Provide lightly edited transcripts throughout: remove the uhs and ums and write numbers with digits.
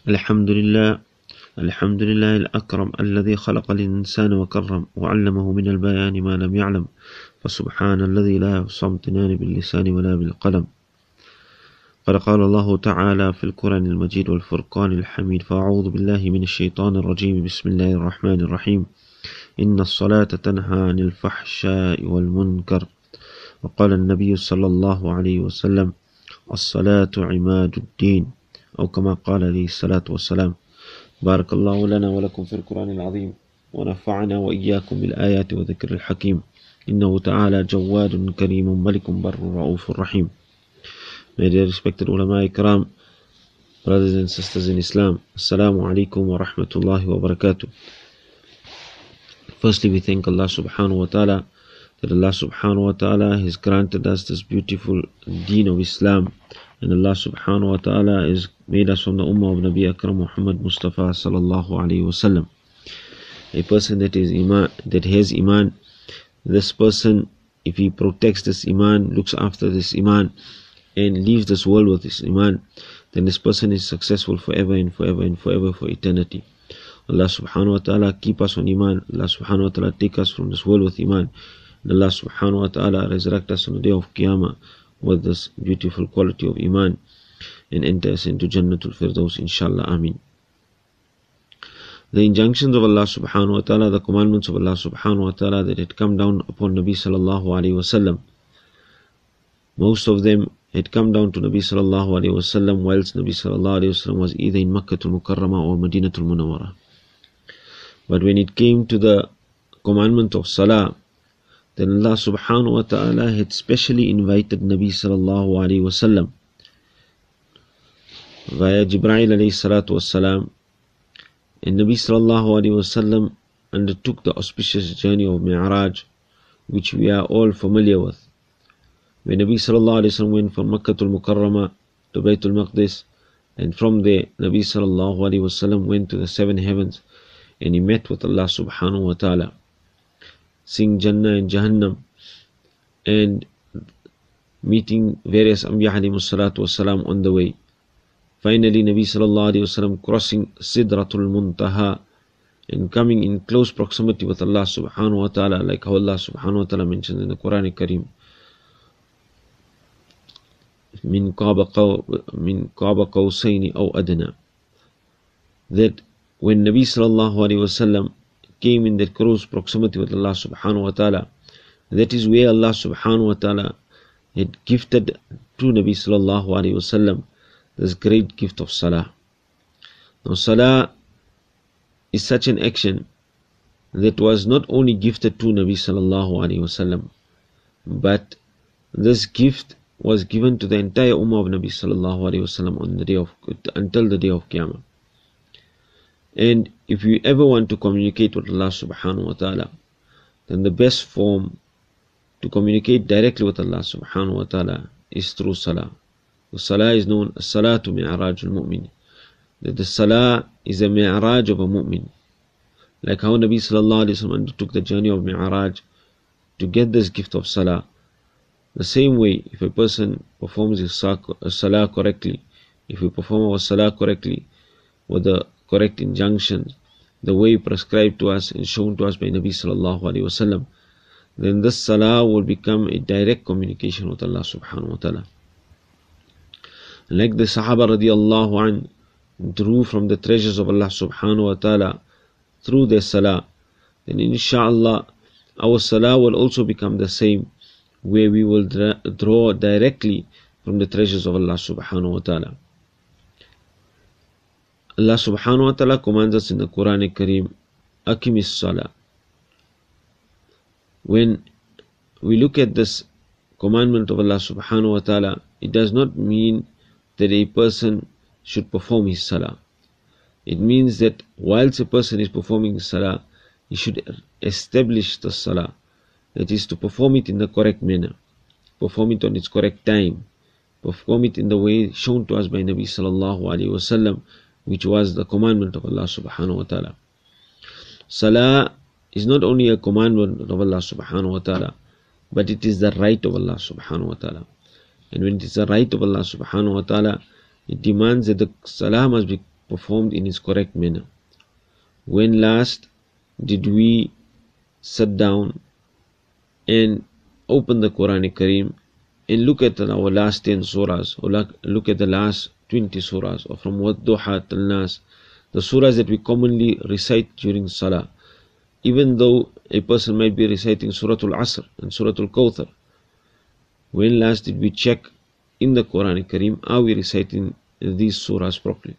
الحمد لله الحمد لله الأكرم الذي خلق الإنسان وكرم وعلمه من البيان ما لم يعلم فسبحان الذي لا يحصى امتنان باللسان ولا بالقلم. قد قال الله تعالى في القرآن المجيد والفرقان الحميد: فأعوذ بالله من الشيطان الرجيم. بسم الله الرحمن الرحيم. إن الصلاة تنهى عن الفحشاء والمنكر. وقال النبي صلى الله عليه وسلم: الصلاة عماد الدين، أو كما قال عليه الصلاة والسلام. بارك الله لنا ولكم في القرآن العظيم، ونفعنا وإياكم بالآيات وذكر الحكيم. إنه تعالى جواد كريم ملك بر رؤوف رحيم. My dear respected ulama ikram, brothers and sisters in Islam, Assalamu alaikum wa rahmatullahi wa barakatuh. Firstly, we thank Allah subhanahu wa ta'ala that Allah subhanahu wa ta'ala has granted us this beautiful deen of Islam, and Allah subhanahu wa ta'ala has made us from the ummah of Nabi Akram Muhammad Mustafa sallallahu alayhi wa sallam. A person that has iman, this person, if he protects this iman, looks after this iman, and leaves this world with this iman, then this person is successful forever and forever and forever, for eternity. Allah subhanahu wa ta'ala keep us on iman. Allah subhanahu wa ta'ala take us from this world with iman. And Allah subhanahu wa ta'ala resurrect us on the day of Qiyamah with this beautiful quality of iman, and enter us into Jannatul Firdaus, inshallah. Ameen. The injunctions of Allah subhanahu wa ta'ala, the commandments of Allah subhanahu wa ta'ala that had come down upon Nabi sallallahu alayhi wa sallam, most of them had come down to Nabi sallallahu alayhi wa sallam whilst Nabi sallallahu alayhi wa sallam was either in Makkatul Mukarramah or Madinatul Munawwarah. But when it came to the commandment of Salah, then Allah subhanahu wa ta'ala had specially invited Nabi sallallahu alayhi wa sallam via Jibreel alayhi salatu wassalam, and Nabi sallallahu alayhi wa sallam undertook the auspicious journey of Mi'raj, which we are all familiar with. When Nabi sallallahu alayhi wa sallam went from Makkatul Mukarramah to Baytul Maqdis, and from there Nabi sallallahu alayhi wa sallam went to the seven heavens, and he met with Allah subhanahu wa ta'ala, seeing Jannah and Jahannam, and meeting various Anbiya alayhimus salatu wassalam on the way. Finally, Nabi sallallahu alayhi wa sallam crossing Sidratul Muntaha and coming in close proximity with Allah subhanahu wa ta'ala, like how Allah subhanahu wa ta'ala mentions in the Quran al-Kareem, min qaba qawsayni aw adna, that when Nabi sallallahu alayhi wa sallam came in that close proximity with Allah subhanahu wa ta'ala, that is where Allah subhanahu wa ta'ala had gifted to Nabi sallallahu alayhi wa sallam this great gift of Salah. Now Salah is such an action that was not only gifted to Nabi sallallahu alayhi wa sallam, but this gift was given to the entire ummah of Nabi sallallahu alayhi wa sallam on the day of, until the day of Qiyamah. And if you ever want to communicate with Allah subhanahu wa ta'ala, then the best form to communicate directly with Allah subhanahu wa ta'ala is through Salah. The Salah is known as Salatu Mi'rajul Mu'min, that the Salah is a Mi'raj of a Mu'min. Like how Nabi sallallahu alayhi wa sallam undertook the journey of Mi'raj to get this gift of Salah. The same way, if a person performs his Salah correctly, if we perform our Salah correctly with the correct injunctions, the way prescribed to us and shown to us by Nabi sallallahu alayhi wa sallam, then this Salah will become a direct communication with Allah subhanahu wa ta'ala. Like the Sahaba radiallahu an drew from the treasures of Allah subhanahu wa ta'ala through their Salah, then inshaAllah our Salah will also become the same, where we will draw directly from the treasures of Allah subhanahu wa ta'ala. Allah subhanahu wa ta'ala commands us in the Quran al-Kareem, Aqimis Salah. When we look at this commandment of Allah subhanahu wa ta'ala, it does not mean that a person should perform his Salah. It means that whilst a person is performing his Salah, he should establish the Salah. That is, to perform it in the correct manner, perform it on its correct time, perform it in the way shown to us by Nabi sallallahu alayhi wa sallam, which was the commandment of Allah subhanahu wa ta'ala. Salah is not only a commandment of Allah subhanahu wa ta'ala, but it is the right of Allah subhanahu wa ta'ala. And when it is the right of Allah subhanahu wa ta'ala, it demands that the Salah must be performed in its correct manner? When last did we sit down and open the Quran Kareem and look at our last 10 surahs, or look at the last 20 surahs, or from Wadduha till Nas, the surahs that we commonly recite during Salah? Even though a person might be reciting Suratul Asr and Suratul Kawthar, when last did we check in the Quran Kareem, are we reciting these surahs properly?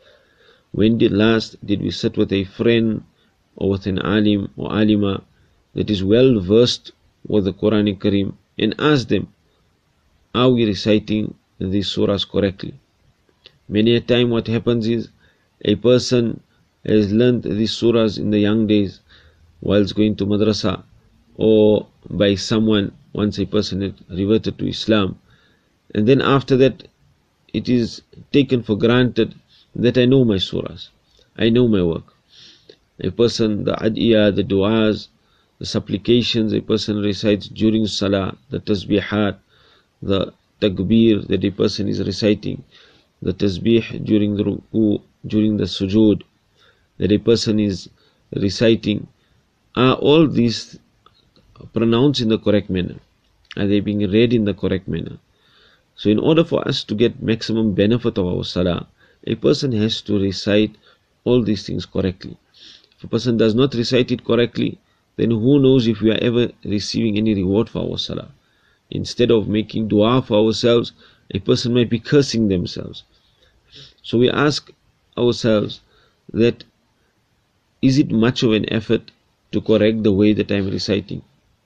When last did we sit with a friend or with an alim or alima that is well versed with the Quran Kareem and ask them, are we reciting these surahs correctly? Many a time what happens is a person has learned these surahs in the young days whilst going to madrasa, or by someone once a person had reverted to Islam, and then after that it is taken for granted that I know my surahs, I know my work. A person, the adiyah, the du'as, the supplications a person recites during salah, the tasbihat, the takbir that a person is reciting, the tasbih during the ruku, during the sujood that a person is reciting, are all these pronounced in the correct manner? Are they being read in the correct manner? So in order for us to get maximum benefit of our salah, a person has to recite all these things correctly. If a person does not recite it correctly, then who knows if we are ever receiving any reward for our salah. Instead of making dua for ourselves, a person might be cursing themselves. So we ask ourselves that, is it much of an effort to correct the way that I am reciting?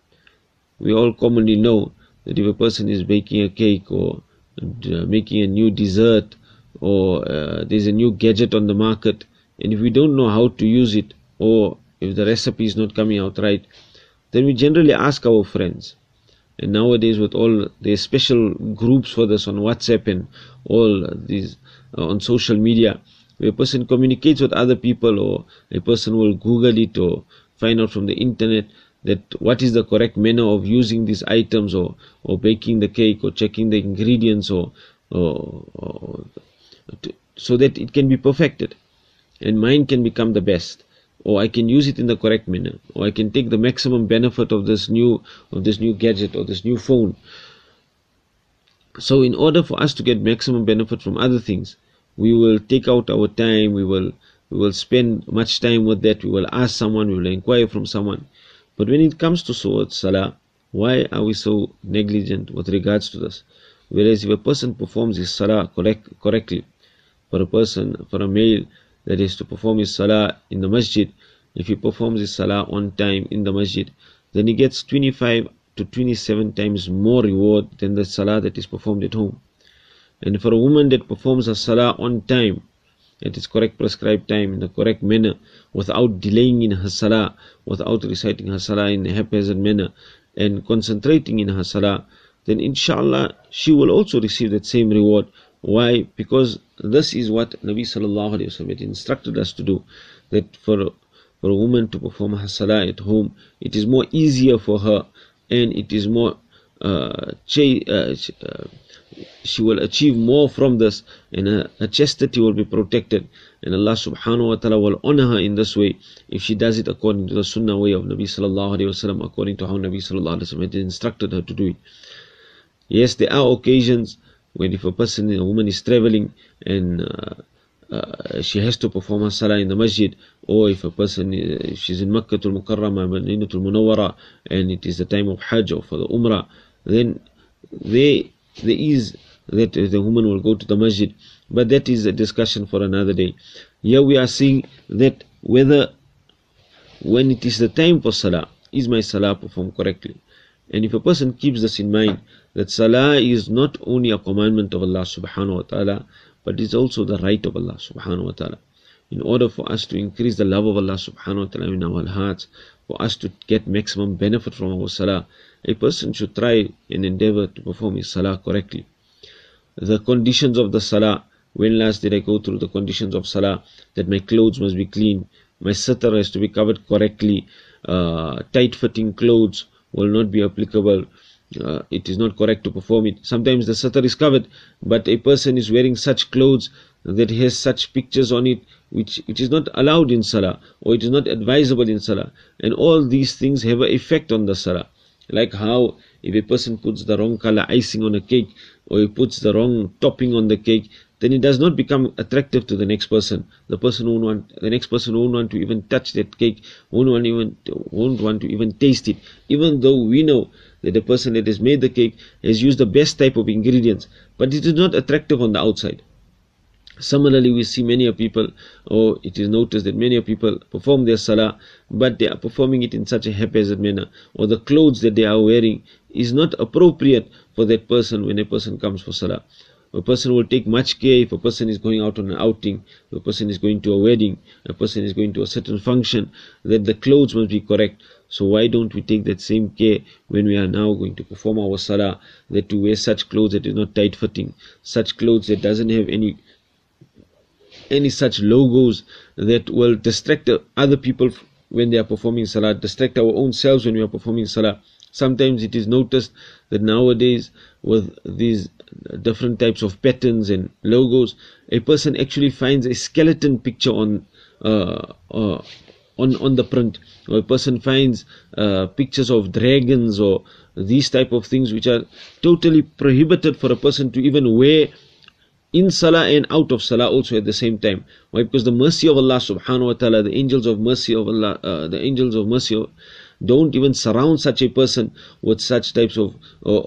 We all commonly know that if a person is baking a cake or making a new dessert, or there's a new gadget on the market, and if we don't know how to use it, or if the recipe is not coming out right, then we generally ask our friends. And nowadays with all the special groups for this on WhatsApp and all these on social media, where a person communicates with other people, or a person will Google it or find out from the internet that what is the correct manner of using these items, or baking the cake, or checking the ingredients, or so that it can be perfected and mine can become the best, or I can use it in the correct manner, or I can take the maximum benefit of this new gadget or this new phone. So in order for us to get maximum benefit from other things, we will take out our time, we will spend much time with that, we will ask someone, we will inquire from someone. But when it comes to salah, why are we so negligent with regards to this? Whereas if a person performs his salah correctly, for a male that is to perform his salah in the masjid, if he performs his salah on time in the masjid, then he gets 25 to 27 times more reward than the salah that is performed at home. And for a woman that performs her salah on time, at its correct prescribed time, in the correct manner, without delaying in her salah, without reciting her salah in a haphazard manner, and concentrating in her salah, then inshallah she will also receive that same reward. Why? Because this is what Nabi sallallahu alaihi wasallam instructed us to do, that for a woman to perform her salah at home, it is more easier for her, and it is more she will achieve more from this, and her chastity will be protected, and Allah subhanahu wa ta'ala will honor her in this way if she does it according to the sunnah way of Nabi sallallahu alaihi wasallam, according to how Nabi sallallahu alaihi wasallam had instructed her to do it. Yes, there are occasions when if a woman is traveling and she has to perform her salah in the masjid, or if she's in Makkah al-Mukarramah, Madinatul Munawwara, and it is the time of Hajj or for the Umrah, then there is that the woman will go to the masjid, but that is a discussion for another day. Here we are seeing that whether when it is the time for salah, is my salah performed correctly? And if a person keeps this in mind, that salah is not only a commandment of Allah subhanahu wa ta'ala, but it's also the right of Allah subhanahu wa ta'ala. In order for us to increase the love of Allah subhanahu wa ta'ala in our hearts, for us to get maximum benefit from our salah, a person should try and endeavor to perform his salah correctly. The conditions of the salah, when last did I go through the conditions of salah? That my clothes must be clean, my sitar has to be covered correctly, tight-fitting clothes will not be applicable. It is not correct to perform it. Sometimes the sitar is covered, but a person is wearing such clothes that has such pictures on it which is not allowed in salah, or it is not advisable in salah, and all these things have an effect on the salah. Like how if a person puts the wrong color icing on a cake, or he puts the wrong topping on the cake, then it does not become attractive to the next person. The next person won't want to even touch that cake, won't want to even taste it, even though we know that the person that has made the cake has used the best type of ingredients, but it is not attractive on the outside. Similarly, we see many people, or it is noticed that many people perform their salah, but they are performing it in such a haphazard manner, or the clothes that they are wearing is not appropriate for that person when a person comes for salah. A person will take much care if a person is going out on an outing, if a person is going to a wedding, a person is going to a certain function, that the clothes must be correct. So why don't we take that same care when we are now going to perform our salah, that to wear such clothes that is not tight fitting, such clothes that doesn't have any such logos that will distract other people when they are performing salah, distract our own selves when we are performing salah. Sometimes it is noticed that nowadays with these different types of patterns and logos, a person actually finds a skeleton picture on the print, or a person finds pictures of dragons or these type of things which are totally prohibited for a person to even wear in salah and out of salah also at the same time. Why? Because the mercy of Allah subhanahu wa ta'ala, the angels of mercy of Allah, don't even surround such a person with such types of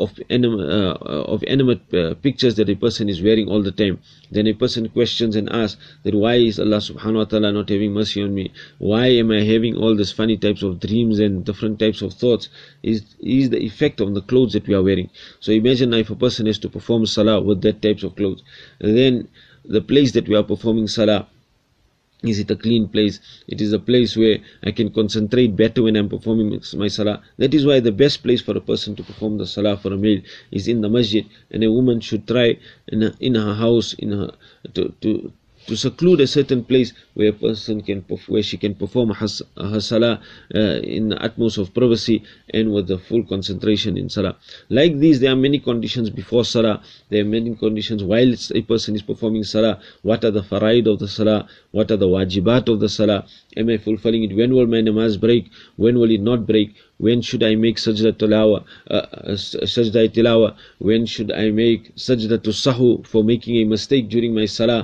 animate pictures that a person is wearing all the time. Then a person questions and asks that why is Allah subhanahu wa ta'ala not having mercy on me? Why am I having all these funny types of dreams and different types of thoughts? Is the effect of the clothes that we are wearing. So imagine if a person has to perform salah with that types of clothes, and then the place that we are performing salah, is it a clean place? It is a place where I can concentrate better when I'm performing my salah. That is why the best place for a person to perform the salah for a male is in the masjid, and a woman should try in her house, to seclude a certain place where a person where she can perform her salah in the utmost of privacy and with the full concentration in salah. Like these, there are many conditions before salah. There are many conditions while a person is performing salah. What are the faraid of the salah? What are the wajibat of the salah? Am I fulfilling it? When will my namaz break? When will it not break? When should I make sajda tilawa? When should I make sajda to sahu for making a mistake during my salah?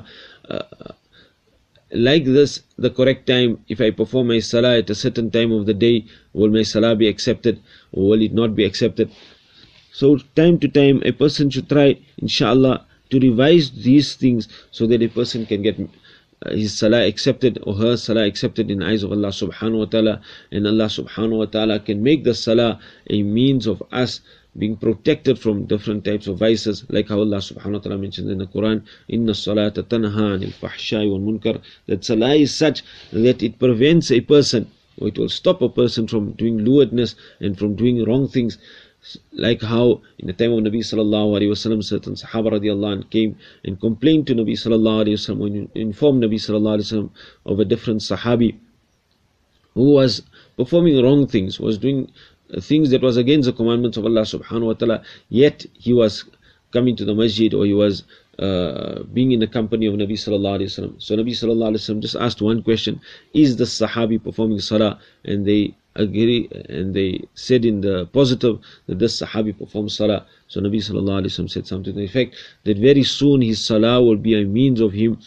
Like this, the correct time, if I perform my salah at a certain time of the day, will my salah be accepted or will it not be accepted? So time to time a person should try, inshallah, to revise these things so that a person can get his salah accepted or her salah accepted in the eyes of Allah subhanahu wa ta'ala, and Allah subhanahu wa ta'ala can make the salah a means of us being protected from different types of vices, like how Allah subhanahu wa ta'ala mentions in the Quran, Inna salata tanha anil fahshai wal munkar, that salah is such that it prevents a person, or it will stop a person from doing lewdness and from doing wrong things. Like how in the time of Nabi sallallahu alaihi wasallam, certain Sahaba radiallahu anh came and complained to Nabi sallallahu alaihi wasallam, when informed Nabi sallallahu alaihi wasallam of a different Sahabi who was performing wrong things, was doing things that was against the commandments of Allah subhanahu wa ta'ala, yet he was coming to the masjid, or he was being in the company of Nabi sallallahu alaihi wasallam. So Nabi sallallahu alaihi wasallam just asked one question: is the Sahabi performing salah? And they agree, and they said in the positive that this Sahabi performs salah. So Nabi sallallahu alaihi wasallam said something to the effect that very soon his salah will be a means of him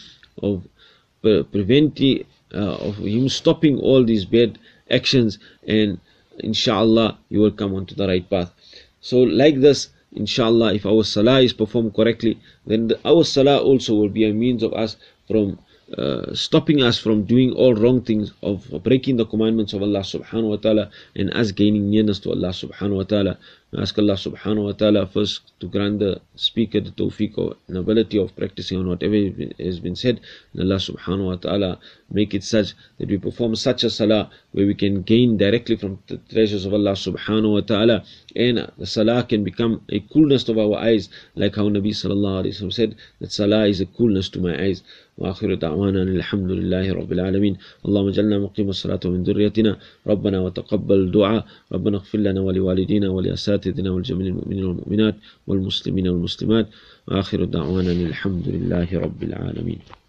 preventing of him stopping all these bad actions, and inshallah you will come onto the right path. So like this, inshallah, if our salah is performed correctly, then our salah also will be a means of us from stopping us from doing all wrong things, of breaking the commandments of Allah subhanahu wa ta'ala, and us gaining nearness to Allah subhanahu wa ta'ala. I ask Allah subhanahu wa ta'ala first to grant the speaker the tawfiq or an ability of practicing on whatever has been said, and Allah subhanahu wa ta'ala make it such that we perform such a salah where we can gain directly from the treasures of Allah subhanahu wa ta'ala, and the salah can become a coolness of our eyes, like how Nabi sallallahu alaihi wasallam said that salah is a coolness to my eyes. وآخر دعوانا الحمد لله رب العالمين. اللهم اجعلنا مقيم الصلاة ومن ذريتنا ربنا وتقبل دعاء. ربنا اغفر لنا ولوالدينا ولأساتذتنا ولجميع المؤمنين والمؤمنات والمسلمين والمسلمات. وآخر دعوانا الحمد لله رب العالمين.